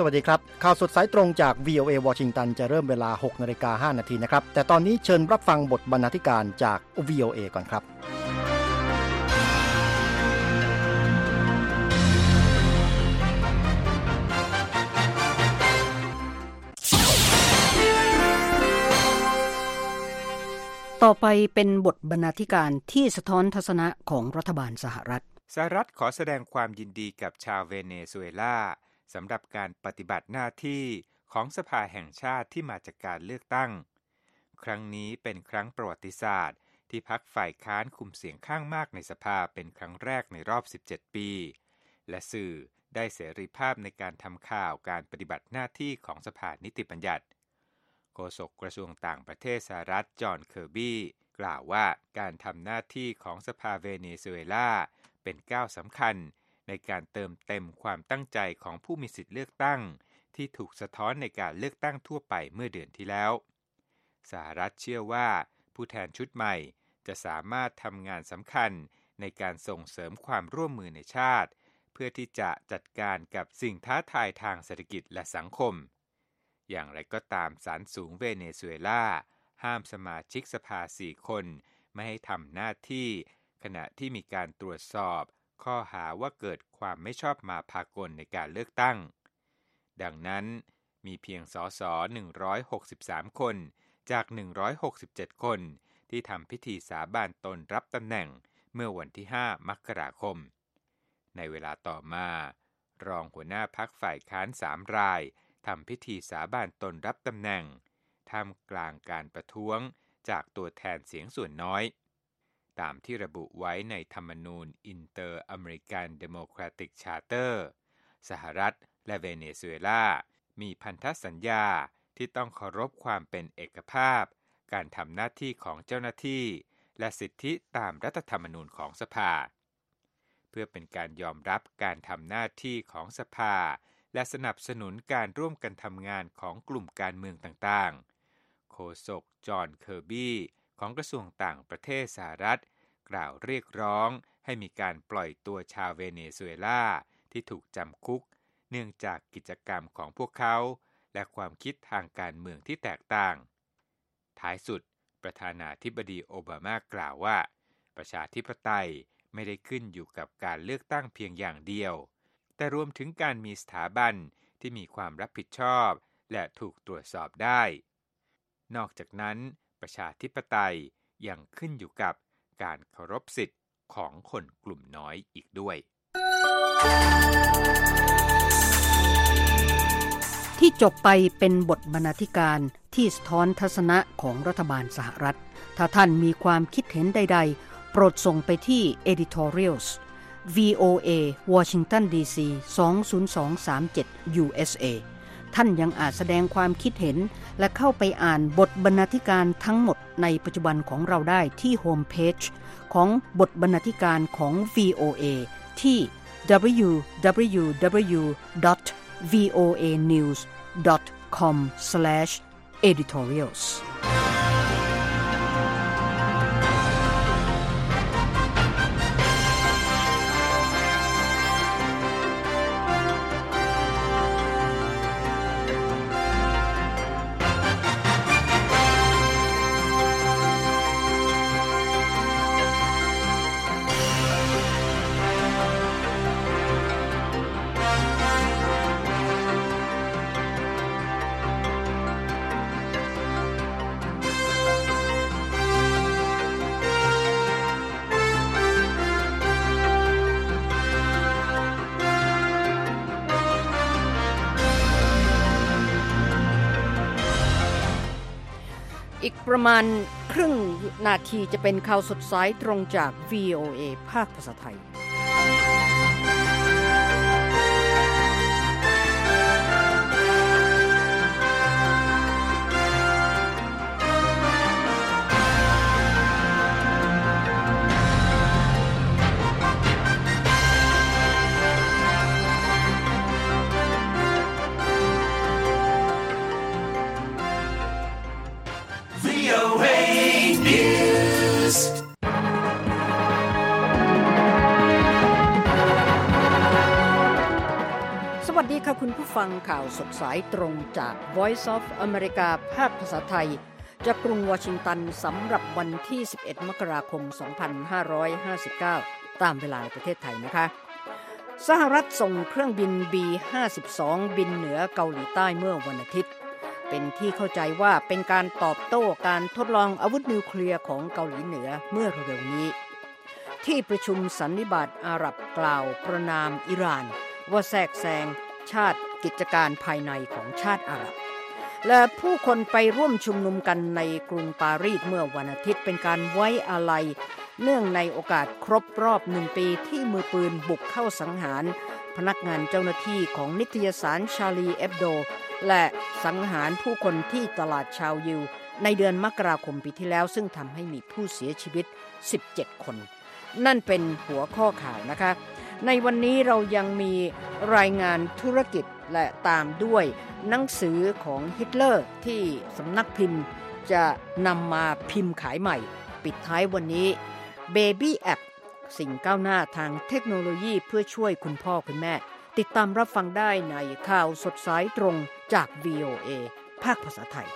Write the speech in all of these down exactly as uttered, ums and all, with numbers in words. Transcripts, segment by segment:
วัสดีครับข่าวสดสายตรงจาก วี โอ เอ วอชิงตันจะเริ่มเวลา หกนาฬิกาห้านาทีนะครับแต่ตอนนี้เชิญรับฟังบทบรรณาธิการจาก วี โอ เอ ก่อนครับต่อไปเป็นบทบรรณาธิการที่สะท้อนทัศนะของรัฐบาลสหรัฐสหรัฐขอแสดงความยินดีกับชาวเวเนซุเอลาสำหรับการปฏิบัติหน้าที่ของสภาแห่งชาติที่มาจากการเลือกตั้งครั้งนี้เป็นครั้งประวัติศาสตร์ที่พรรคฝ่ายค้านคุมเสียงข้างมากในสภาเป็นครั้งแรกในรอบสิบเจ็ดปีและสื่อได้เสรีภาพในการทำข่าวการปฏิบัติหน้าที่ของสภานิติบัญญัติโฆษกกระทรวงต่างประเทศสหรัฐจอห์นเคอร์บี้กล่าวว่าการทำหน้าที่ของสภาเวเนซุเอลาเป็นก้าวสำคัญในการเติมเต็มความตั้งใจของผู้มีสิทธิเลือกตั้งที่ถูกสะท้อนในการเลือกตั้งทั่วไปเมื่อเดือนที่แล้วสหรัฐเชื่อว่าผู้แทนชุดใหม่จะสามารถทำงานสำคัญในการส่งเสริมความร่วมมือในชาติเพื่อที่จะจัดการกับสิ่งท้าทายทางเศรษฐกิจและสังคมอย่างไรก็ตามศาลสูงเวเนซุเอลาห้ามสมาชิกสภาสี่คนไม่ให้ทำหน้าที่ขณะที่มีการตรวจสอบข้อหาว่าเกิดความไม่ชอบมาพากลในการเลือกตั้งดังนั้นมีเพียงสสหนึ่งร้อยหกสิบสามคนจากหนึ่งร้อยหกสิบเจ็ดคนที่ทำพิธีสาบานตนรับตำแหน่งเมื่อวันที่ห้ามกราคมในเวลาต่อมารองหัวหน้าพรรคฝ่ายค้านสามรายทำพิธีสาบานตนรับตำแหน่งท่ามกลางการประท้วงจากตัวแทนเสียงส่วนน้อยตามที่ระบุไว้ในธรรมนูญ Inter-American Democratic Charter สหรัฐและเวเนซุเอลามีพันธสัญญาที่ต้องเคารพความเป็นเอกภาพการทำหน้าที่ของเจ้าหน้าที่และสิทธิตามรัฐธรรมนูญของสภาเพื่อเป็นการยอมรับการทำหน้าที่ของสภาและสนับสนุนการร่วมกันทำงานของกลุ่มการเมืองต่างๆโฆษกจอห์นเคอร์บี้ของกระทรวงต่างประเทศสหรัฐกล่าวเรียกร้องให้มีการปล่อยตัวชาวเวเนซุเอลาที่ถูกจำคุกเนื่องจากกิจกรรมของพวกเขาและความคิดทางการเมืองที่แตกต่างท้ายสุดประธานาธิบดีโอบามากล่าวว่าประชาธิปไตยไม่ได้ขึ้นอยู่กับการเลือกตั้งเพียงอย่างเดียวแต่รวมถึงการมีสถาบันที่มีความรับผิดชอบและถูกตรวจสอบได้นอกจากนั้นประชาธิปไตยยังขึ้นอยู่กับการเคารพสิทธิ์ของคนกลุ่มน้อยอีกด้วยที่จบไปเป็นบทบรรณาธิการที่สะท้อนทัศนะของรัฐบาลสหรัฐถ้าท่านมีความคิดเห็นใดๆโปรดส่งไปที่ editorials วี โอ เอ Washington ดี ซี สอง ศูนย์ สอง สาม เจ็ด ยู เอส เอ ท่านยังอาจแสดงความคิดเห็นและเข้าไปอ่านบทบรรณาธิการทั้งหมดในปัจจุบันของเราได้ที่โฮมเพจของบทบรรณาธิการของ วี โอ เอ ที่ ดับเบิลยู ดับเบิลยู ดับเบิลยู ดอท วี โอ เอ นิวส์ ดอท คอม สแลช เอดิทอเรียลส์อีกประมาณครึ่งนาทีจะเป็นข่าวสดสายตรงจาก วี โอ เอ ภาคภาษาไทยสสดีค่ะคุณผู้ฟังข่าวสดสายตรงจาก Voice of America ภาคภาษาไทยจากกรุงวอชิงตันสำหรับวันที่สิบเอ็ดมกราคมสองพันห้าร้อยห้าสิบเก้าตามเวลาในประเทศไทยนะคะสหรัฐส่งเครื่องบิน บี ห้าสิบสอง บินเหนือเกาหลีใต้เมื่อวันอาทิตย์เป็นที่เข้าใจว่าเป็นการตอบโต้การทดลองอาวุธนิวเคลียร์ของเกาหลีเหนือเมื่อเร็วๆนี้ที่ประชุมสันนิบาตอาหรับกล่าวประณามอิหร่านว่าแทรกแซงชาติกิจการภายในของชาติอาหรับและผู้คนไปร่วมชุมนุมกันในกรุงปารีสเมื่อวันอาทิตย์เป็นการไว้อาลัยเนื่องในโอกาสครบรอบหนึ่งปีที่มือปืนบุกเข้าสังหารพนักงานเจ้าหน้าที่ของนิตยสารชาลีเอบโดและสังหารผู้คนที่ตลาดชาวยิวในเดือนมกราคมปีที่แล้วซึ่งทำให้มีผู้เสียชีวิตสิบเจ็ดคนนั่นเป็นหัวข้อข่าวนะคะในวันนี้เรายังมีรายงานธุรกิจและตามด้วยหนังสือของฮิตเลอร์ที่สำนักพิมพ์จะนำมาพิมพ์ขายใหม่ปิดท้ายวันนี้ Baby App สิ่งก้าวหน้าทางเทคโนโลยีเพื่อช่วยคุณพ่อคุณแม่ติดตามรับฟังได้ในข่าวสดสายตรงจาก วี โอ เอ ภาคภาษาไทย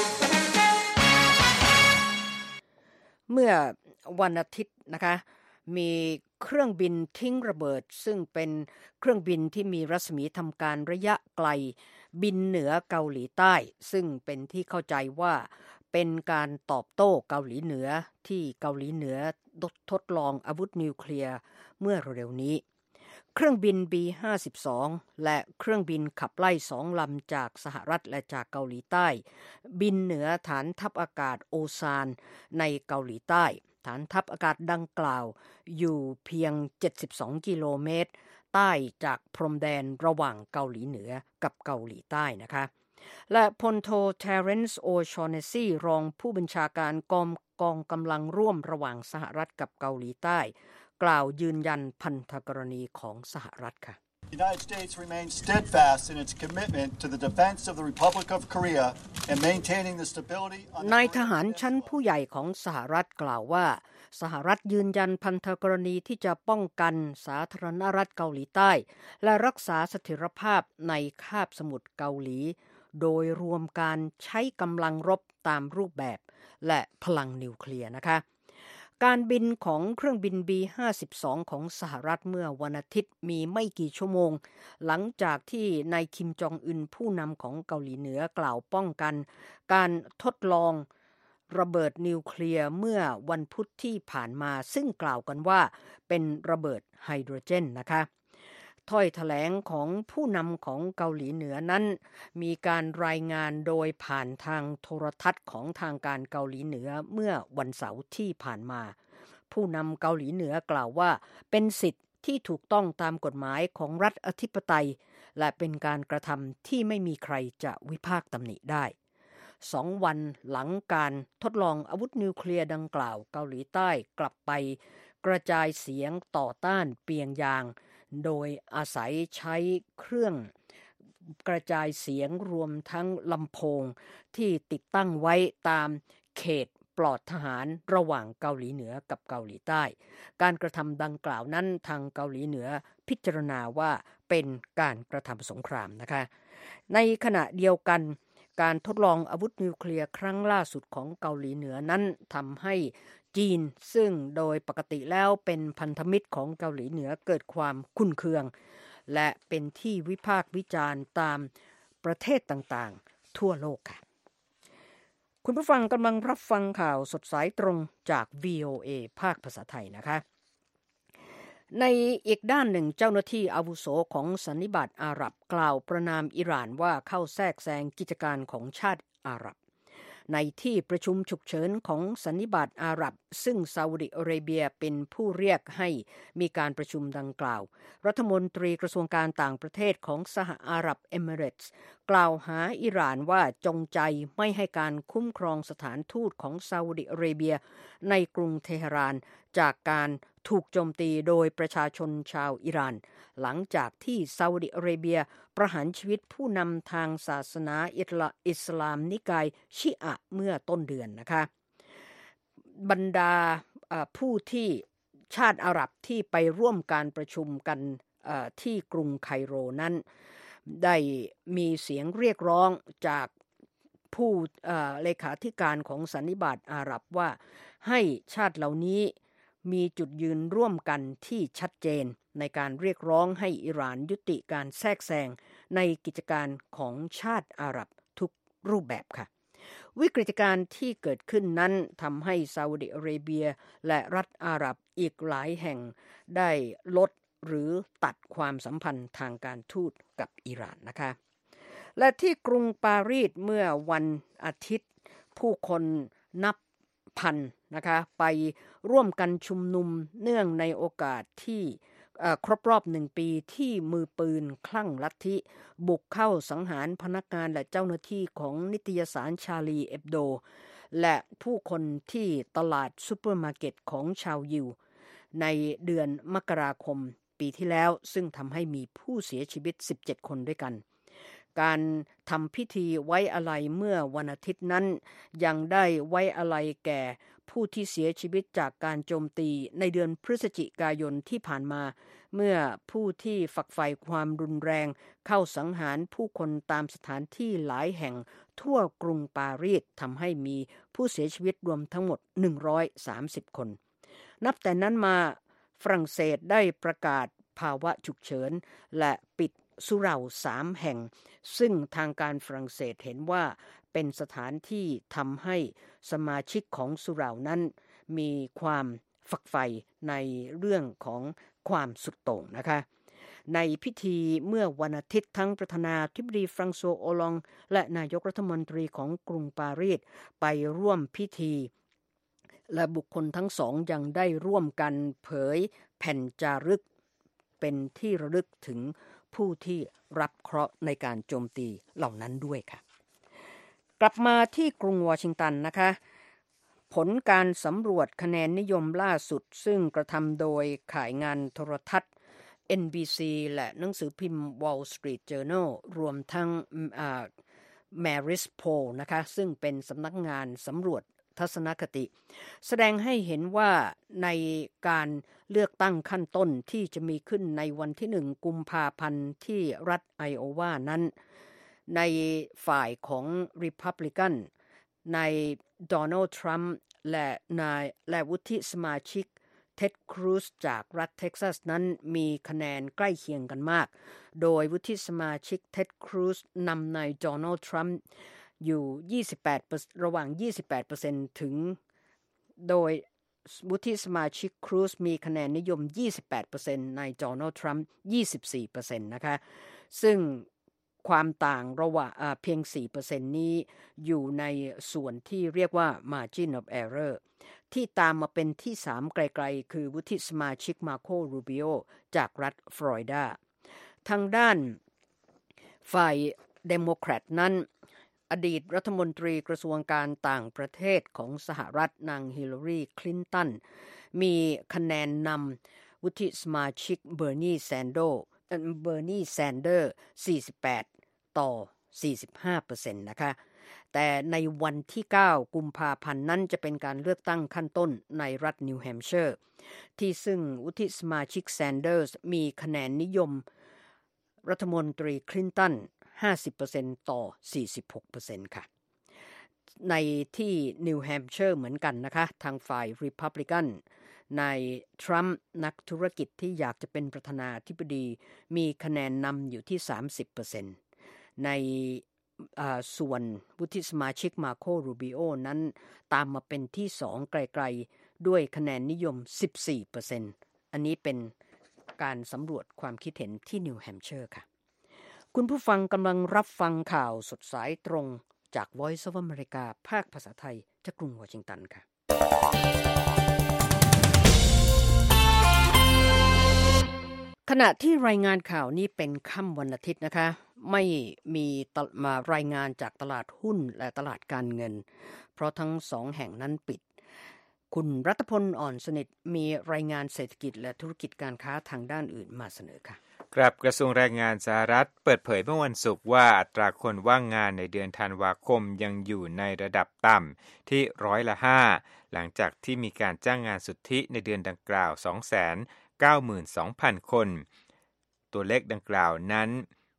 เมื่อวันอาทิตย์นะคะมีเครื่องบินทิ้งระเบิดซึ่งเป็นเครื่องบินที่มีรัศมีทำการระยะไกลบินเหนือเกาหลีใต้ซึ่งเป็นที่เข้าใจว่าเป็นการตอบโต้เกาหลีเหนือที่เกาหลีเหนือทดลองอาวุธนิวเคลียร์เมื่อเร็วนี้เครื่องบิน บี ห้าสิบสอง และเครื่องบินขับไล่สองลำจากสหรัฐและจากเกาหลีใต้บินเหนือฐานทัพอากาศโอซานในเกาหลีใต้ฐานทัพอากาศดังกล่าวอยู่เพียงเจ็ดสิบสองกิโลเมตรใต้จากพรมแดนระหว่างเกาหลีเหนือกับเกาหลีใต้นะคะและพลโทเทเรนซ์โอชอเนซีรองผู้บัญชาการกองกองกำลังร่วมระหว่างสหรัฐกับเกาหลีใต้กล่าวยืนยันพันธกรณีของสหรัฐค่ะ The United States remains steadfast in its commitment to the defense of the Republic of Korea and maintaining the stability on the นายทหารชั้นผู้ใหญ่ของสหรัฐกล่าวว่าสหรัฐยืนยันพันธกรณีที่จะป้องกันสาธารณรัฐเกาหลีใต้และรักษาเสถียรภาพในคาบสมุทรเกาหลีโดยรวมการใช้กำลังรบตามรูปแบบและพลังนิวเคลียร์นะคะการบินของเครื่องบิน บี ห้าสิบสอง ของสหรัฐเมื่อวันอาทิตย์มีไม่กี่ชั่วโมงหลังจากที่นายคิมจองอึนผู้นำของเกาหลีเหนือกล่าวป้องกันการทดลองระเบิดนิวเคลียร์เมื่อวันพุธที่ผ่านมาซึ่งกล่าวกันว่าเป็นระเบิดไฮโดรเจนนะคะถ้อยแถลงของผู้นำของเกาหลีเหนือนั้นมีการรายงานโดยผ่านทางโทรทัศน์ของทางการเกาหลีเหนือเมื่อวันเสาร์ที่ผ่านมาผู้นำเกาหลีเหนือกล่าวว่าเป็นสิทธิ์ที่ถูกต้องตามกฎหมายของรัฐอธิปไตยและเป็นการกระทำที่ไม่มีใครจะวิพากษ์ตำหนิได้สองวันหลังการทดลองอาวุธนิวเคลียร์ดังกล่าวเกาหลีใต้กลับไปกระจายเสียงต่อต้านเปียงยางโดยอาศัยใช้เครื่องกระจายเสียงรวมทั้งลำโพงที่ติดตั้งไว้ตามเขตปลอดทหารระหว่างเกาหลีเหนือกับเกาหลีใต้การกระทำดังกล่าวนั้นทางเกาหลีเหนือพิจารณาว่าเป็นการกระทำสงครามนะคะในขณะเดียวกันการทดลองอาวุธนิวเคลียร์ครั้งล่าสุดของเกาหลีเหนือนั้นทำให้จีนซึ่งโดยปกติแล้วเป็นพันธมิตรของเกาหลีเหนือเกิดความขุ่นเคืองและเป็นที่วิพากษ์วิจารณ์ตามประเทศต่างๆทั่วโลกค่ะคุณผู้ฟังกำลังรับฟังข่าวสดสายตรงจาก วี โอ เอ ภาคภาษาไทยนะคะในอีกด้านหนึ่งเจ้าหน้าที่อาวุโสของสันนิบาตอาหรับกล่าวประณามอิหร่านว่าเข้าแทรกแซงกิจการของชาติอาหรับในที่ประชุมฉุกเฉินของสันนิบาตอาหรับซึ่งซาอุดิอาระเบียเป็นผู้เรียกให้มีการประชุมดังกล่าวรัฐมนตรีกระทรวงการต่างประเทศของสหอาหรับเอมิเรตส์กล่าวหาอิหร่านว่าจงใจไม่ให้การคุ้มครองสถานทูตของซาอุดิอาระเบียในกรุงเทหะรานจากการถูกโจมตีโดยประชาชนชาวอิหร่านหลังจากที่ซาอุดิอาระเบียประหารชีวิตผู้นำทางศาสนาอิสลามนิกายชิอะห์เมื่อต้นเดือนนะคะบรรดาผู้ที่ชาติอาหรับที่ไปร่วมการประชุมกันที่กรุงไคโรนั้นได้มีเสียงเรียกร้องจากผู้เลขาธิการของสันนิบาตอาหรับว่าให้ชาติเหล่านี้มีจุดยืนร่วมกันที่ชัดเจนในการเรียกร้องให้อิหร่านยุติการแทรกแซงในกิจการของชาติอาหรับทุกรูปแบบค่ะวิกฤตการณ์ที่เกิดขึ้นนั้นทำให้ซาอุดิอาระเบียและรัฐอาหรับอีกหลายแห่งได้ลดหรือตัดความสัมพันธ์ทางการทูตกับอิหร่านนะคะและที่กรุงปารีสเมื่อวันอาทิตย์ผู้คนนับพันนะคะไปร่วมกันชุมนุมเนื่องในโอกาสที่ครบรอบหนึ่งปีที่มือปืนคลั่งลัทธิบุกเข้าสังหารพนักงานและเจ้าหน้าที่ของนิตยสารชาลีเอบโดและผู้คนที่ตลาดซุปเปอร์มาร์เก็ตของชาวยิวในเดือนมกราคมปีที่แล้วซึ่งทำให้มีผู้เสียชีวิตสิบเจ็ดคนด้วยกันการทำพิธีไว้อาลัยเมื่อวันอาทิตย์นั้นยังได้ไว้อาลัยแก่ผู้ที่เสียชีวิตจากการโจมตีในเดือนพฤศจิกายนที่ผ่านมาเมื่อผู้ที่ฝักใฝ่ความรุนแรงเข้าสังหารผู้คนตามสถานที่หลายแห่งทั่วกรุงปารีสทำให้มีผู้เสียชีวิตรวมทั้งหมดหนึ่งร้อยสามสิบคนนับแต่นั้นมาฝรั่งเศสได้ประกาศภาวะฉุกเฉินและปิดสุเหร่าสามแห่งซึ่งทางการฝรั่งเศสเห็นว่าเป็นสถานที่ทำให้สมาชิกของสุเหร่านั้นมีความฝักใฝ่ในเรื่องของความสุดโต่งนะคะในพิธีเมื่อวันอาทิตย์ทั้งประธานาธิบดีฟรังโซโอลองและนายกรัฐมนตรีของกรุงปารีสไปร่วมพิธีและบุคคลทั้งสองยังได้ร่วมกันเผยแผ่นจารึกเป็นที่ระลึกถึงผู้ที่รับเคราะห์ในการโจมตีเหล่านั้นด้วยค่ะกลับมาที่กรุงวอชิงตันนะคะผลการสำรวจคะแนนนิยมล่าสุดซึ่งกระทำโดยข่ายงานโทรทัศน์ เอ็น บี ซี และหนังสือพิมพ์ Wall Street Journal รวมทั้ง Marist Poll นะคะซึ่งเป็นสำนักงานสำรวจทัศนคติแสดงให้เห็นว่าในการเลือกตั้งขั้นต้นที่จะมีขึ้นในวันที่หนึ่งกุมภาพันธ์ที่รัฐไอโอวานั้นในฝ่ายของ Republican ในโดนัลด์ทรัมป์และนายและวุฒิสมาชิกเท็ดครูซจากรัฐเท็กซัสนั้นมีคะแนนใกล้เคียงกันมากโดยวุฒิสมาชิกเท็ดครูซนำในโดนัลด์ทรัมป์อยู่ยี่สิบแปดระหว่าง ยี่สิบแปดเปอร์เซ็นต์ ถึงโดยวุฒิสมาชิกครูซมีคะแนนนิยม ยี่สิบแปดเปอร์เซ็นต์ ในโดนัลด์ทรัมป์ ยี่สิบสี่เปอร์เซ็นต์ นะคะซึ่งความต่างระหว่างเพียง สี่เปอร์เซ็นต์ นี้อยู่ในส่วนที่เรียกว่า margin of error ที่ตามมาเป็นที่สามไกลๆคือวุฒิสมาชิกมาโครูบิโอจากรัฐฟลอริดาทางด้านฝ่ายเดโมแครตนั้นอดีตรัฐมนตรีกระทรวงการต่างประเทศของสหรัฐนางฮิลลารีคลินตันมีคะแนนนำวุฒิสมาชิกเบอร์นีแซนโดเบอร์นีแซนเดอร์สี่สิบแปดต่อ สี่สิบห้าเปอร์เซ็นต์ นะคะแต่ในวันที่เก้ากุมภาพันธ์นั้นจะเป็นการเลือกตั้งขั้นต้นในรัฐนิวแฮมป์เชอร์ที่ซึ่งวุฒิสมาชิกแซนเดอร์สมีคะแนนนิยมรัฐมนตรีคลินตันห้าสิบเปอร์เซ็นต์ ต่อ สี่สิบหกเปอร์เซ็นต์ ค่ะในที่นิวแฮมป์เชอร์เหมือนกันนะคะทางฝ่าย Republican นายทรัมป์นักธุรกิจที่อยากจะเป็นประธานาธิบดีมีคะแนนนำอยู่ที่ สามสิบเปอร์เซ็นต์ ในส่วนวุฒิสมาชิกมาโครูบิโอนั้นตามมาเป็นที่สองไกลๆด้วยคะแนนนิยม สิบสี่เปอร์เซ็นต์ อันนี้เป็นการสำรวจความคิดเห็นที่นิวแฮมป์เชอร์ค่ะคุณผู้ฟังกำลังรับฟังข่าวสดสายตรงจาก Voice of America ภาคภาษาไทยจากกรุงวอชิงตันค่ะขณะที่รายงานข่าวนี้เป็นค่ำวันอาทิตย์นะคะไม่มีมารายงานจากตลาดหุ้นและตลาดการเงินเพราะทั้งสองแห่งนั้นปิดคุณรัตพลอ่อนสนิทมีรายงานเศรษฐกิจและธุรกิจการค้าทางด้านอื่นมาเสนอค่ะครับกระทรวงแรงงานสหรัฐเปิดเผยเมื่อวันศุกร์ว่าอัตราคนว่างงานในเดือนธันวาคมยังอยู่ในระดับต่ำที่ร้อยละห้าหลังจากที่มีการจ้างงานสุทธิในเดือนดังกล่าว สองแสนเก้าหมื่นสองพัน คนตัวเลขดังกล่าวนั้น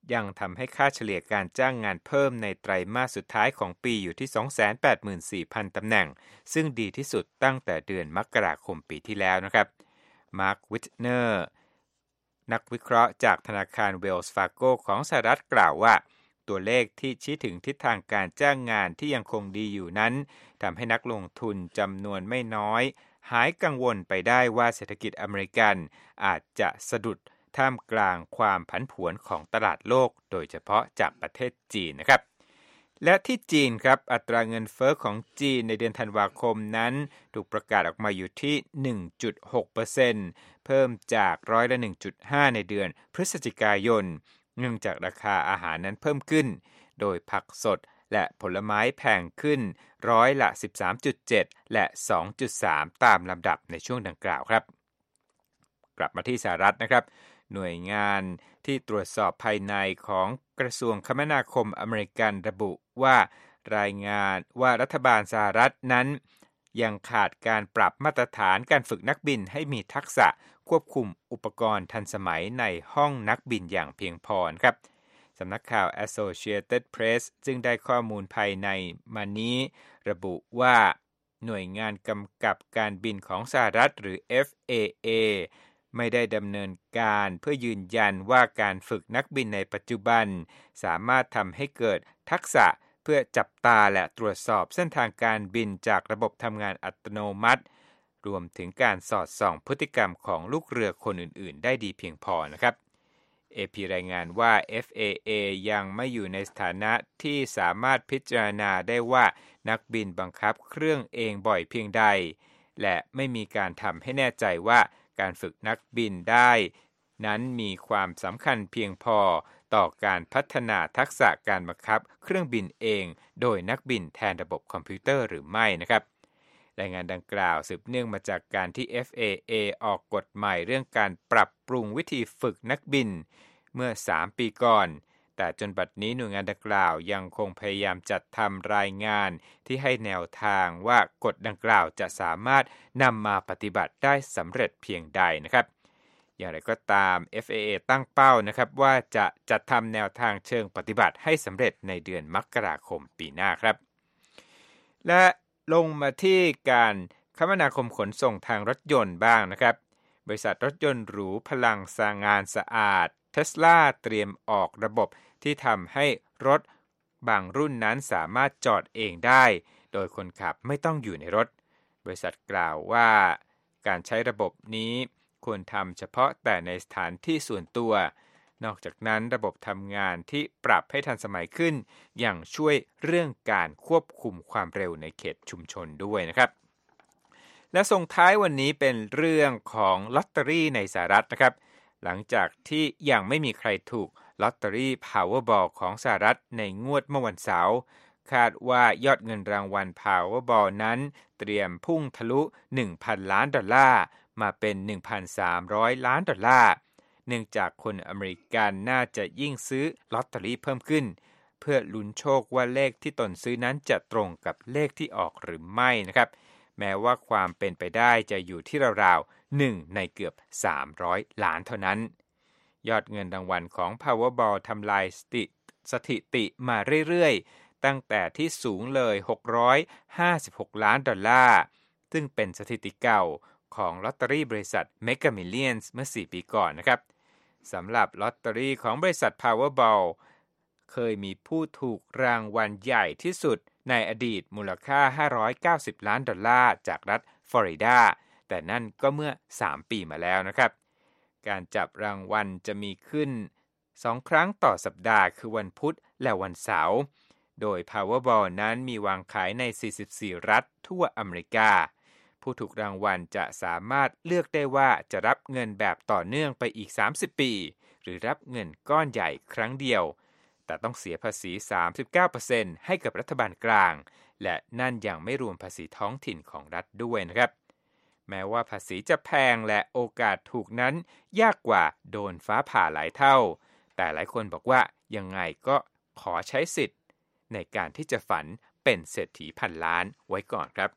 ยังทำให้ค่าเฉลี่ยการจ้างงานเพิ่มในไตรมาสสุดท้ายของปีอยู่ที่ สองแสนแปดหมื่นสี่พัน ตำแหน่งซึ่งดีที่สุดตั้งแต่เดือนมกราคมปีที่แล้วนะครับมาร์ควิทเนอร์นักวิเคราะห์จากธนาคารเวลส์ฟาร์โกของสหรัฐกล่าวว่าตัวเลขที่ชี้ถึงทิศทางการจ้างงานที่ยังคงดีอยู่นั้นทำให้นักลงทุนจำนวนไม่น้อยหายกังวลไปได้ว่าเศรษฐกิจอเมริกันอาจจะสะดุดท่ามกลางความผันผวนของตลาดโลกโดยเฉพาะจากประเทศจีนนะครับและที่จีนครับอัตราเงินเฟ้อของจีนในเดือนธันวาคมนั้นถูกประกาศออกมาอยู่ที่ หนึ่งจุดหกเปอร์เซ็นต์ เพิ่มจากร้อยละ หนึ่งจุดห้า ในเดือนพฤศจิกายนเนื่องจากราคาอาหารนั้นเพิ่มขึ้นโดยผักสดและผลไม้แพงขึ้นร้อยละ สิบสามจุดเจ็ด และ สองจุดสาม ตามลำดับในช่วงดังกล่าวครับกลับมาที่สหรัฐนะครับหน่วยงานที่ตรวจสอบภายในของกระทรวงคมนาคมอเมริกันระบุว่ารายงานว่ารัฐบาลสหรัฐนั้นยังขาดการปรับมาตรฐานการฝึกนักบินให้มีทักษะควบคุมอุปกรณ์ทันสมัยในห้องนักบินอย่างเพียงพอครับสำนักข่าว Associated Press ซึ่งได้ข้อมูลภายในมานี้ระบุว่าหน่วยงานกำกับการบินของสหรัฐหรือ เอฟ เอ เอ ไม่ได้ดำเนินการเพื่อยืนยันว่าการฝึกนักบินในปัจจุบันสามารถทำให้เกิดทักษะเพื่อจับตาและตรวจสอบเส้นทางการบินจากระบบทำงานอัตโนมัติรวมถึงการสอดส่องพฤติกรรมของลูกเรือคนอื่นๆได้ดีเพียงพอนะครับ เอ พี รายงานว่า เอฟ เอ เอ ยังไม่อยู่ในสถานะที่สามารถพิจารณาได้ว่านักบินบังคับเครื่องเองบ่อยเพียงใดและไม่มีการทำให้แน่ใจว่าการฝึกนักบินได้นั้นมีความสำคัญเพียงพอต่อการพัฒนาทักษะการบังคับเครื่องบินเองโดยนักบินแทนระบบคอมพิวเตอร์หรือไม่นะครับรายงานดังกล่าวสืบเนื่องมาจากการที่ เอฟ เอ เอ ออกกฎใหม่เรื่องการปรับปรุงวิธีฝึกนักบินเมื่อสามปีก่อนแต่จนบัดนี้หน่วยงานดังกล่าวยังคงพยายามจัดทำรายงานที่ให้แนวทางว่ากฎดังกล่าวจะสามารถนำมาปฏิบัติได้สำเร็จเพียงใดนะครับอย่างไรก็ตาม เอฟ เอ เอ ตั้งเป้านะครับว่าจะจัดทำแนวทางเชิงปฏิบัติให้สำเร็จในเดือนมกราคมปีหน้าครับและลงมาที่การคมนาคมขนส่งทางรถยนต์บ้างนะครับบริษัทรถยนต์หรูพลังสร้างงานสะอาด Tesla เตรียมออกระบบที่ทำให้รถบางรุ่นนั้นสามารถจอดเองได้โดยคนขับไม่ต้องอยู่ในรถบริษัทกล่าวว่าการใช้ระบบนี้ควรทำเฉพาะแต่ในสถานที่ส่วนตัวนอกจากนั้นระบบทำงานที่ปรับให้ทันสมัยขึ้นยังช่วยเรื่องการควบคุมความเร็วในเขตชุมชนด้วยนะครับและส่งท้ายวันนี้เป็นเรื่องของลอตเตอรี่ในสหรัฐนะครับหลังจากที่ยังไม่มีใครถูกลอตเตอรี่ Powerball ของสหรัฐในงวดเมื่อวันเสาร์คาดว่ายอดเงินรางวัล Powerball นั้นเตรียมพุ่งทะลุ หนึ่งพัน ล้านดอลลาร์มาเป็น หนึ่งพันสามร้อย ล้านดอลลาร์เนื่องจากคนอเมริกันน่าจะยิ่งซื้อลอตเตอรี่เพิ่มขึ้นเพื่อลุ้นโชคว่าเลขที่ตนซื้อนั้นจะตรงกับเลขที่ออกหรือไม่นะครับแม้ว่าความเป็นไปได้จะอยู่ที่ราวๆหนึ่งในเกือบสามร้อยล้านเท่านั้นยอดเงินรางวัลของ Powerball ทำลายสถิสถิติมาเรื่อยๆตั้งแต่ที่สูงเลยหกร้อยห้าสิบหกล้านดอลลาร์ซึ่งเป็นสถิติเก่าของลอตเตอรี่บริษัท Mega Millions เมื่อสี่ปีก่อนนะครับสำหรับลอตเตอรี่ของบริษัท Powerball เคยมีผู้ถูกรางวัลใหญ่ที่สุดในอดีตมูลค่าห้าร้อยเก้าสิบล้านดอลลาร์จากรัฐฟลอริดาแต่นั่นก็เมื่อสามปีมาแล้วนะครับการจับรางวัลจะมีขึ้นสองครั้งต่อสัปดาห์คือวันพุธและวันเสาร์โดย Powerball นั้นมีวางขายในสี่สิบสี่รัฐทั่วอเมริกาผู้ถูกรางวัลจะสามารถเลือกได้ว่าจะรับเงินแบบต่อเนื่องไปอีกสามสิบปีหรือรับเงินก้อนใหญ่ครั้งเดียวแต่ต้องเสียภาษี สามสิบเก้าเปอร์เซ็นต์ ให้กับรัฐบาลกลางและนั่นยังไม่รวมภาษีท้องถิ่นของรัฐด้วยนะครับแม้ว่าภาษีจะแพงและโอกาสถูกนั้นยากกว่าโดนฟ้าผ่าหลายเท่าแต่หลายคนบอกว่ายังไงก็ขอใช้สิทธิ์ในการที่จะฝันเป็นเศรษฐีพันล้านไว้ก่อนครับ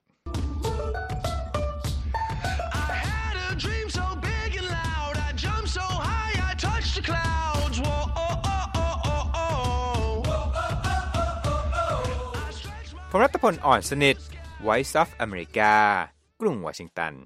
ผมรัตพลอ่อนสนิท Voice of America กรุงวอชิงตัน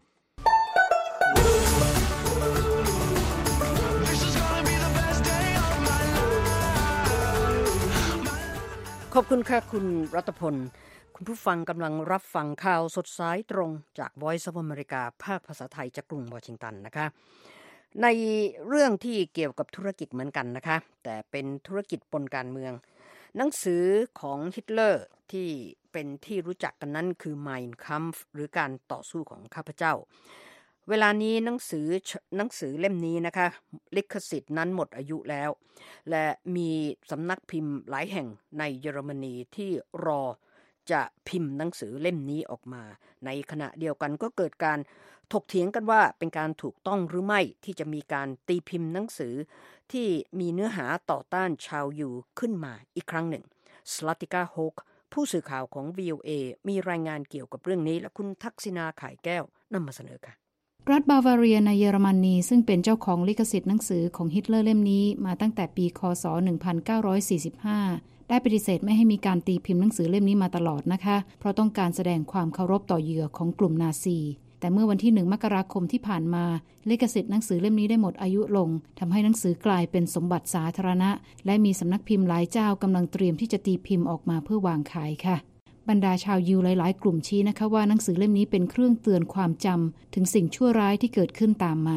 ขอบคุณค่ะคุณรัตพลคุณผู้ฟังกำลังรับฟังข่าวสดสายตรงจาก Voice of America ภาคภาษาไทยจากกรุงวอชิงตันนะคะในเรื่องที่เกี่ยวกับธุรกิจเหมือนกันนะคะแต่เป็นธุรกิจปนการเมืองหนังสือของฮิตเลอร์ที่เป็นที่รู้จักกันนั้นคือ Mein Kampf หรือการต่อสู้ของข้าพเจ้าเวลานี้หนังสือหนังสือเล่มนี้นะคะลิขสิทธิ์นั้นหมดอายุแล้วและมีสำนักพิมพ์หลายแห่งในเยอรมนีที่รอจะพิมพ์หนังสือเล่มนี้ออกมาในขณะเดียวกันก็เกิดการถกเถียงกันว่าเป็นการถูกต้องหรือไม่ที่จะมีการตีพิมพ์หนังสือที่มีเนื้อหาต่อต้านชาวยูขึ้นมาอีกครั้งหนึ่งสลัตติกาโฮกผู้สื่อข่าวของ วี โอ เอ มีรายงานเกี่ยวกับเรื่องนี้และคุณทักษิณาข่ายแก้วนำมาเสนอค่ะรัฐบาวาเรียในเยอรมนีซึ่งเป็นเจ้าของลิขสิทธิ์หนังสือของฮิตเลอร์เล่มนี้มาตั้งแต่ปีค.ศ. หนึ่งพันเก้าร้อยสี่สิบห้าได้ปฏิเสธไม่ให้มีการตีพิมพ์หนังสือเล่มนี้มาตลอดนะคะเพราะต้องการแสดงความเคารพต่อเหยื่อของกลุ่มนาซีแต่เมื่อวันที่หนึ่งมกราคมที่ผ่านมาลิขสิทธิ์หนังสือเล่มนี้ได้หมดอายุลงทำให้หนังสือกลายเป็นสมบัติสาธารณะและมีสำนักพิมพ์หลายเจ้ากำลังเตรียมที่จะตีพิมพ์ออกมาเพื่อวางขายค่ะบรรดาชาวยิวหลายๆกลุ่มชี้นะคะว่าหนังสือเล่มนี้เป็นเครื่องเตือนความจำถึงสิ่งชั่วร้ายที่เกิดขึ้นตามมา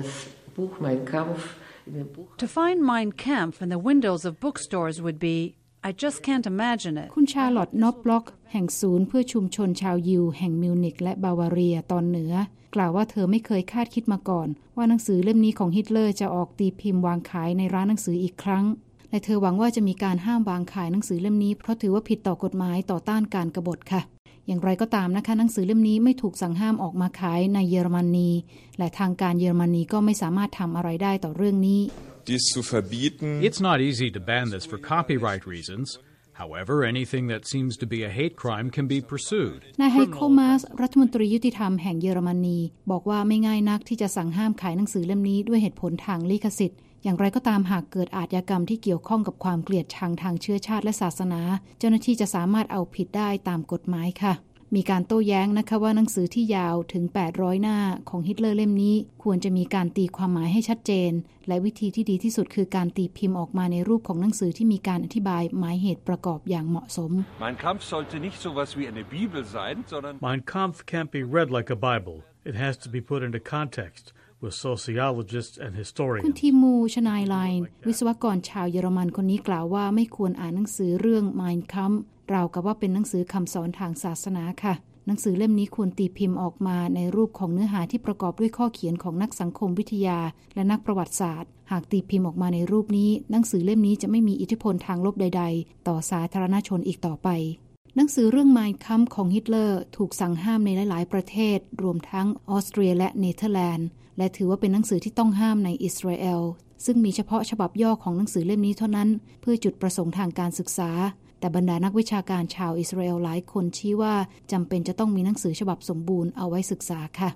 To find Mein Kampf in the windows of bookstores would be I just can't imagine it คุณชาร์ลอตต์ นอปบล็อกแห่งศูนย์เพื่อชุมชนชาวยิวแห่งมิวนิกและบาวาเรียตอนเหนือกล่าวว่าเธอไม่เคยคาดคิดมาก่อนว่าหนังสือเล่มนี้ของฮิตเลอร์จะออกตีพิมพ์วางขายในร้านหนังสืออีกครั้งและเธอหวังว่าจะมีการห้ามวางขายหนังสือเล่มนี้เพราะถือว่าผิดต่อกฎหมายต่อต้านการกบฏค่ะอย่างไรก็ตามนะคะหนังสือเล่มนี้ไม่ถูกสั่งห้ามออกมาขายในเยอรมนีและทางการเยอรมนีก็ไม่สามารถทำอะไรได้ต่อเรื่องนี้ It's not easy to ban this for copyright reasons. However, anything that seems to be a hate crime can be pursued. นายไฮโคมาสรัฐมนตรียุติธรรมแห่งเยอรมนีบอกว่าไม่ง่ายนักที่จะสั่งห้ามขายหนังสือเล่มนี้ด้วยเหตุผลทางลิขสิทธิ์อย่างไรก็ตามหากเกิดอาชญากรรมที่เกี่ยวข้องกับความเกลียดชังทางเชื้อชาติและศาสนาเจ้าหน้าที่จะสามารถเอาผิดได้ตามกฎหมายค่ะมีการโต้แย้งนะคะว่าหนังสือที่ยาวถึงแปดร้อยหน้าของฮิตเลอร์เล่มนี้ควรจะมีการตีความหมายให้ชัดเจนและวิธีที่ดีที่สุดคือการตีพิมพ์ออกมาในรูปของหนังสือที่มีการอธิบายหมายเหตุประกอบอย่างเหมาะสม Mein Kampf sollte nicht sowas wie eine Bibel sein, sondern Mein Kampf can't be read like a Bible. It has to be put into context.with sociologists and historians คุณทีมูชนายไลน์วิศวกรชาวเยอรมันคนนี้กล่าวว่าไม่ควรอ่านหนังสือเรื่อง Mein Kampf ราวกับว่าเป็นหนังสือคำสอนทางศาสนาค่ะหนังสือเล่มนี้ควรตีพิมพ์ออกมาในรูปของเนื้อหาที่ประกอบด้วยข้อเขียนของนักสังคมวิทยาและนักประวัติศาสตร์หากตีพิมพ์ออกมาในรูปนี้หนังสือเล่มนี้จะไม่มีอิทธิพลทางลบใดๆต่อสาธารณชนอีกต่อไปหนังสือเรื่อง Mein Kampf ของฮิตเลอร์ถูกสั่งห้ามในหลายๆประเทศรวมทั้งออสเตรียและเนเธอร์แลนด์และถือว่าเป็นหนังสือที่ต้องห้ามในอิสราเอลซึ่งมีเฉพาะฉบับย่อของหนังสือเล่มนี้เท่านั้นเพื่อจุดประสงค์ทางการศึกษาแต่บรรดานักวิชาการชาวอิสราเอลหลายคนชี้ว่าจำเป็นจะต้องมีหนังสือฉบับสมบูรณ์เอาไว้ศึกษาค่ะ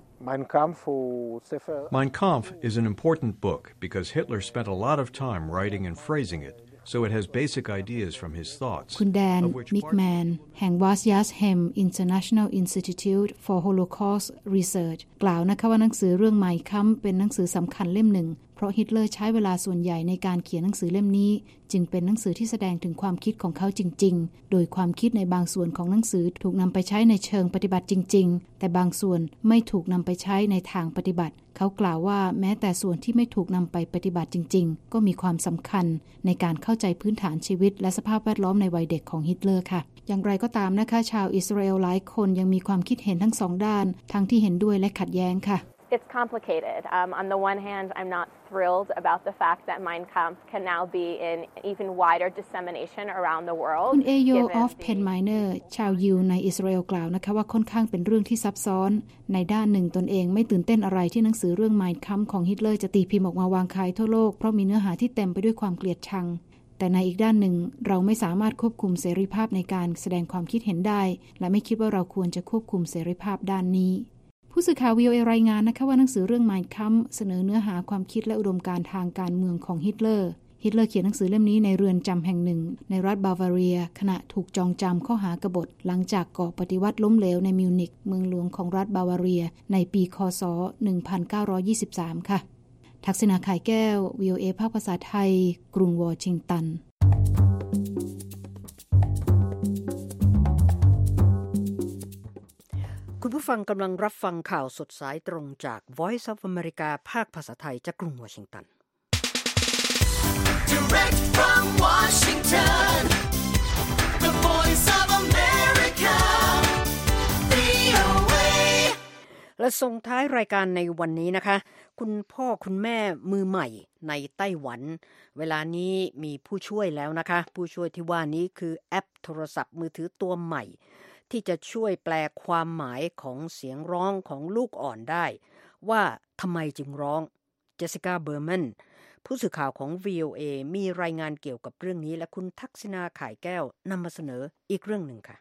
Mein Kampf is an important book because Hitler spent a lot of time writing and phrasing it.So it has basic ideas from his thoughts. คุณแดน มิกแมน แห่ง Wasyashem International Institute for Holocaust Research กล่าวนะคะว่าหนังสือเรื่อง Mein Kampf เป็นหนังสือสำคัญเล่มหนึ่งเพราะฮิตเลอร์ใช้เวลาส่วนใหญ่ในการเขียนหนังสือเล่มนี้จึงเป็นหนังสือที่แสดงถึงความคิดของเขาจริงๆโดยความคิดในบางส่วนของหนังสือถูกนำไปใช้ในเชิงปฏิบัติจริงๆแต่บางส่วนไม่ถูกนำไปใช้ในทางปฏิบัติเขากล่าวว่าแม้แต่ส่วนที่ไม่ถูกนำไปปฏิบัติจริงๆก็มีความสำคัญในการเข้าใจพื้นฐานชีวิตและสภาพแวดล้อมในวัยเด็กของฮิตเลอร์ค่ะอย่างไรก็ตามนะคะชาวอิสราเอลหลายคนยังมีความคิดเห็นทั้งสองด้านทั้งที่เห็นด้วยและขัดแย้งค่ะ It's complicated. Um, on the one hand, I'm not thrilled about the fact that Mein Kampf can now be in even wider dissemination around the world. คุณเอโยออฟเพนไมเนอร์ชาวยิวในอิสราเอลกล่าวนะคะว่าค่อนข้างเป็นเรื่องที่ซับซ้อนในด้านหนึ่งตนเองไม่ตื่นเต้นอะไรที่หนังสือเรื่อง Mein Kampf ของฮิตเลอร์จะตีพิมพ์ออกมาวางขายทั่วโลกเพราะมีเนื้อหาที่เต็มไปด้วยความเกลียดชังแต่ในอีกด้านหนึ่งเราไม่สามารถควบคุมเสรีภาพในการแสดงความคิดเห็นได้และไม่คิดว่าเราควรจะควบคุมเสรีภาพด้านนี้ผู้สื่อข่าว วี โอ เอ รายงานนะคะว่าหนังสือเรื่อง Mein Kampf เสนอเนื้อหาความคิดและอุดมการณ์ทางการเมืองของฮิตเลอร์ฮิตเลอร์เขียนหนังสือเล่มนี้ในเรือนจำแห่งหนึ่งในรัฐบาวาเรียขณะถูกจองจำข้อหากบฏหลังจากก่อปฏิวัติล้มเหลวในมิวนิกเมืองหลวงของรัฐบาวาเรียในปีค.ศ. หนึ่งพันเก้าร้อยยี่สิบสาม ค่ะทักษณาข่ายแก้ว วี โอ เอ ภาคภาษาไทยกรุงวอชิงตันคุณผู้ฟังกำลังรับฟังข่าวสดสายตรงจาก Voice of America ภาคภาษาไทยจากกรุงวอชิงตัน Direct from Washington, the Voice of America, วี โอ เอและส่งท้ายรายการในวันนี้นะคะคุณพ่อคุณแม่มือใหม่ในไต้หวันเวลานี้มีผู้ช่วยแล้วนะคะผู้ช่วยที่ว่านี้คือแอปโทรศัพท์มือถือตัวใหม่ที่จะช่วยแปลความหมายของเสียงร้องของลูกอ่อนได้ว่าทำไมจึงร้องเจสสิก้าเบอร์แมนผู้สื่อข่าวของ วี โอ เอ มีรายงานเกี่ยวกับเรื่องนี้และคุณทักษิณาข่ายแก้วนำมาเสนออีกเรื่องหนึ่งค่ะ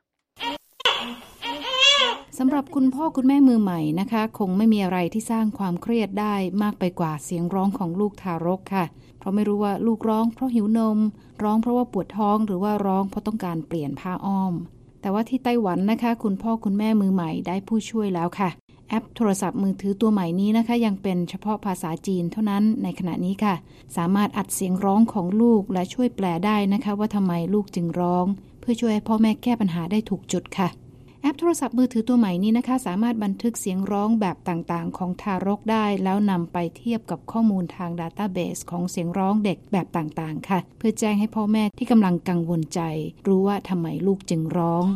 สำหรับคุณพ่อคุณแม่มือใหม่นะคะคงไม่มีอะไรที่สร้างความเครียดได้มากไปกว่าเสียงร้องของลูกทารกค่ะเพราะไม่รู้ว่าลูกร้องเพราะหิวนมร้องเพราะว่าปวดท้องหรือว่าร้องเพราะต้องการเปลี่ยนผ้าอ้อมแต่ว่าที่ไต้หวันนะคะคุณพ่อคุณแม่มือใหม่ได้ผู้ช่วยแล้วค่ะแอปโทรศัพท์มือถือตัวใหม่นี้นะคะยังเป็นเฉพาะภาษาจีนเท่านั้นในขณะนี้ค่ะสามารถอัดเสียงร้องของลูกและช่วยแปลได้นะคะว่าทำไมลูกจึงร้องเพื่อช่วยให้พ่อแม่แก้ปัญหาได้ถูกจุดค่ะแอปโทรศัพท์มือถือตัวใหม่นี้นะคะสามารถบันทึกเสียงร้องแบบต่างๆของทารกได้แล้วนำไปเทียบกับข้อมูลทางดาต้าเบสของเสียงร้องเด็กแบบต่างๆค่ะเพื่อแจ้งให้พ่อแม่ที่กำลังกังวลใจรู้ว่าทำไมลูกจึงร้อง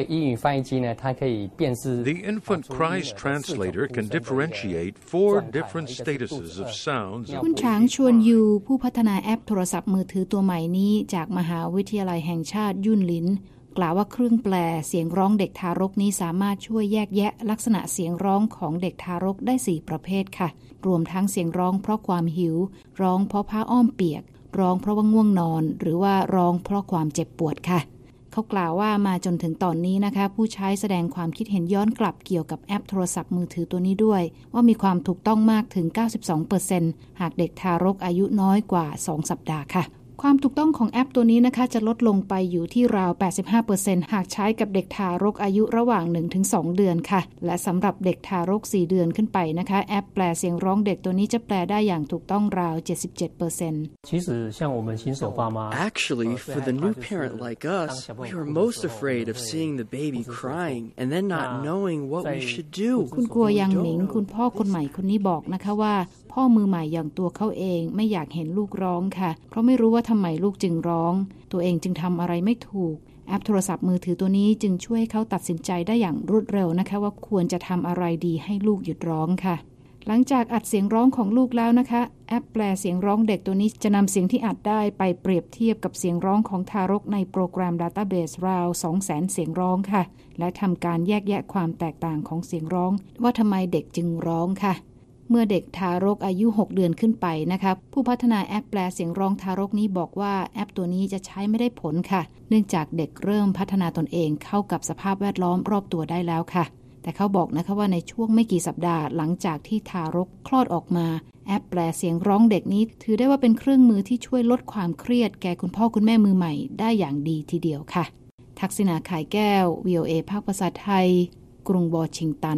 The infant cries translator can differentiate four different statuses of sounds. คุณช้างชวนยูผู้พัฒนาแอปโทรศัพท์มือถือตัวใหม่นี้จากมหาวิทยาลัยแห่งชาติยุ่นหลินกล่าวว่าเครื่องแปลเสียงร้องเด็กทารกนี้สามารถช่วยแยกแยะลักษณะเสียงร้องของเด็กทารกได้สี่ประเภทค่ะรวมทั้งเสียงร้องเพราะความหิวร้องเพราะผ้าอ้อมเปียกร้องเพราะว่าง่วงนอนหรือว่าร้องเพราะความเจ็บปวดค่ะเขากล่าวว่ามาจนถึงตอนนี้นะคะผู้ใช้แสดงความคิดเห็นย้อนกลับเกี่ยวกับแอปโทรศัพท์มือถือตัวนี้ด้วยว่ามีความถูกต้องมากถึง เก้าสิบสองเปอร์เซ็นต์ หากเด็กทารกอายุน้อยกว่าสองสัปดาห์ค่ะความถูกต้องของแอปตัวนี้นะคะจะลดลงไปอยู่ที่ราว แปดสิบห้าเปอร์เซ็นต์ หากใช้กับเด็กทารกอายุระหว่าง หนึ่งถึงสอง เดือนค่ะและสำหรับเด็กทารกสี่เดือนขึ้นไปนะคะแอปแปลเสียงร้องเด็กตัวนี้จะแปลได้อย่างถูกต้องราว เจ็ดสิบเจ็ดเปอร์เซ็นต์ Actually, for the new parent like us, we were most afraid of seeing the baby crying and then not knowing what we should do. คุณกัวยังหมิงคุณพ่อคนใหม่คนนี้บอกนะคะว่าพ่อมือใหม่อย่างตัวเขาเองไม่อยากเห็นลูกร้องค่ะเพราะไม่รู้ว่าทำไมลูกจึงร้องตัวเองจึงทำอะไรไม่ถูกแอปโทรศัพท์มือถือตัวนี้จึงช่วยเขาตัดสินใจได้อย่างรวดเร็วนะคะว่าควรจะทำอะไรดีให้ลูกหยุดร้องค่ะหลังจากอัดเสียงร้องของลูกแล้วนะคะแอปแปลเสียงร้องเด็กตัวนี้จะนำเสียงที่อัดได้ไปเปรียบเทียบกับเสียงร้องของทารกในโปรแกรม Database ราว สองแสน เสียงร้องค่ะและทำการแยกแยะความแตกต่างของเสียงร้องว่าทำไมเด็กจึงร้องค่ะเมื่อเด็กทารกอายุหกเดือนขึ้นไปนะคะผู้พัฒนาแอปแปลเสียงร้องทารกนี้บอกว่าแอปตัวนี้จะใช้ไม่ได้ผลค่ะเนื่องจากเด็กเริ่มพัฒนาตนเองเข้ากับสภาพแวดล้อมรอบตัวได้แล้วค่ะแต่เขาบอกนะคะว่าในช่วงไม่กี่สัปดาห์หลังจากที่ทารกคลอดออกมาแอปแปลเสียงร้องเด็กนี้ถือได้ว่าเป็นเครื่องมือที่ช่วยลดความเครียดแก่คุณพ่อคุณแม่มือใหม่ได้อย่างดีทีเดียวค่ะทักษิณาข่ายแก้ว วี โอ เอ ภาคภาษาไทยกรุงวอชิงตัน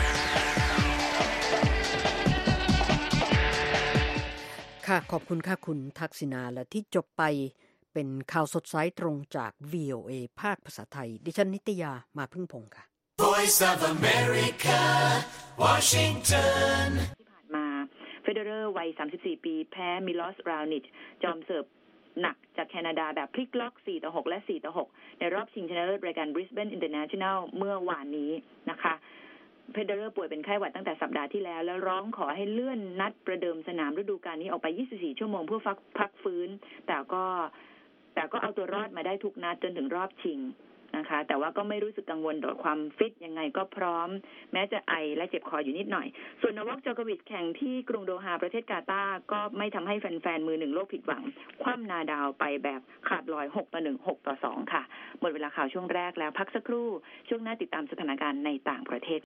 ค่ะขอบคุณค่ะคุณทักษิณาและที่จบไปเป็นข่าวสดสายตรงจาก วี โอ เอ ภาคภาษาไทยดิฉันนิตยามาพึ่งพงษ์ค่ะ Voice of America Washington ที่ผ่านมาเฟเดอเรอร์วัยสามสิบสี่ปีแพ้มิลอส รานิชจอมเสิร์ฟหนักจากแคนาดาแบบพลิกล็อกสี่ต่อหกและสี่ต่อหกในรอบชิงชนะเลิศรายการ Brisbane International เมื่อวานนี้นะคะเฟเดอเรอร์ป่วยเป็นไข้หวัดตั้งแต่สัปดาห์ที่แล้วแล้วร้องขอให้เลื่อนนัดประเดิมสนามฤดูกาลนี้ออกไปยี่สิบสี่ชั่วโมงเพื่อพักฟื้นแต่ก็แต่ก็เอาตัวรอดมาได้ทุกนัดจนถึงรอบชิงนะคะแต่ว่าก็ไม่รู้สึกกังวลต่อความฟิตยังไงก็พร้อมแม้จะไอและเจ็บคออยู่นิดหน่อยส่วนโนวัค จอโควิชแข่งที่กรุงโดฮาประเทศกาตาร์ก็ไม่ทำให้แฟนๆมือหนึ่งโลกผิดหวังคว่ำนาดาวไปแบบขาดลอยหกต่อหนึ่ง หกต่อสองค่ะหมดเวลาข่าวช่วงแรกแล้วพักสักครู่ช่วงหน้าติดตามสถานการณ์ในต่างประเทศ